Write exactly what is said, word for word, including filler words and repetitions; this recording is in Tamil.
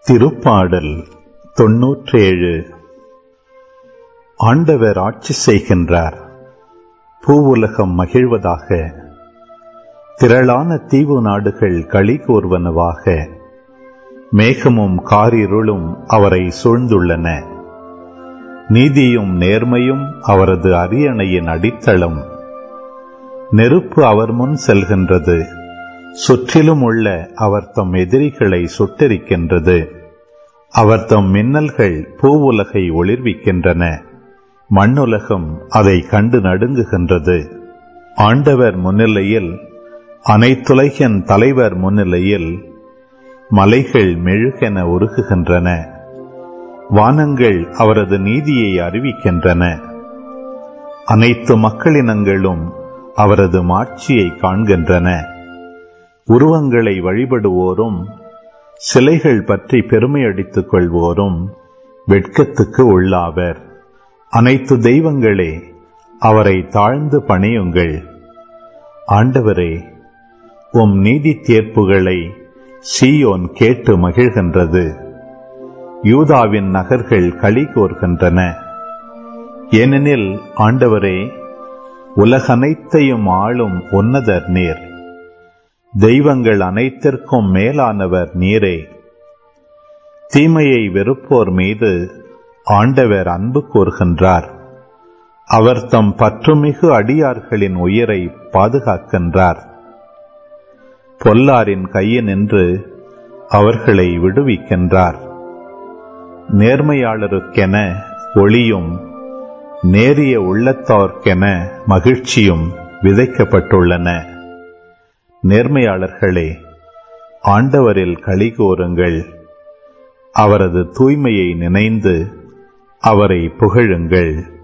திருப்பாடல் தொன்னூற்றேழு. ஆண்டவர் ஆட்சி செய்கின்றார், பூவுலகம் மகிழ்வதாக. திரளான தீவு நாடுகள் களி கூர்வனவாக. மேகமும் காரிருளும் அவரை சூழ்ந்துள்ளன. நீதியும் நேர்மையும் அவரது அரியணையின் அடித்தளம். நெருப்பு அவர் முன் செல்கின்றது, சுற்றிலும் உள்ள அவர் தம் எதிரிகளை சுட்டெரிக்கின்றது. அவர் தம் மின்னல்கள் பூவுலகை ஒளிர்விக்கின்றன. மண்ணுலகம் அதை கண்டு நடுங்குகின்றது. ஆண்டவர் முன்னிலையில், அனைத்துலகின் தலைவர் முன்னிலையில் மலைகள் மெழுகென உருகுகின்றன. வானங்கள் அவரது நீதியை அறிவிக்கின்றன. அனைத்து மக்களினங்களும் அவரது மாட்சியை காண்கின்றன. உருவங்களை வழிபடுவோரும் சிலைகள் பற்றி பெருமையடித்துக் கொள்வோரும் வெட்கத்துக்கு உள்ளாவர். அனைத்து தெய்வங்களே, அவரை தாழ்ந்து பணியுங்கள். ஆண்டவரே, உம் நீதி தீர்ப்புகளை சீயோன் கேட்டு மகிழ்கின்றது. யூதாவின் நகர்கள் களி கோர்கின்றன. ஏனெனில் ஆண்டவரே, உலகனைத்தையும் ஆளும் உன்னதர் நீர். தெய்வங்கள் அனைத்திற்கும் மேலானவர் நீரே. தீமையை வெறுப்போர் மீது ஆண்டவர் அன்பு கூர்கின்றார். அவர் தம் பற்றுமிகு அடியார்களின் உயிரை பாதுகாக்கின்றார். பொல்லாரின் கையினின்று அவர்களை விடுவிக்கின்றார். நேர்மையாளருக்கென ஒளியும் நேரிய உள்ளத்தார்க்கென மகிழ்ச்சியும் விதைக்கப்பட்டுள்ளன. நேர்மையாளர்களே, ஆண்டவரில் களி கூறுங்கள். அவரது தூய்மையை நினைந்து அவரை புகழுங்கள்.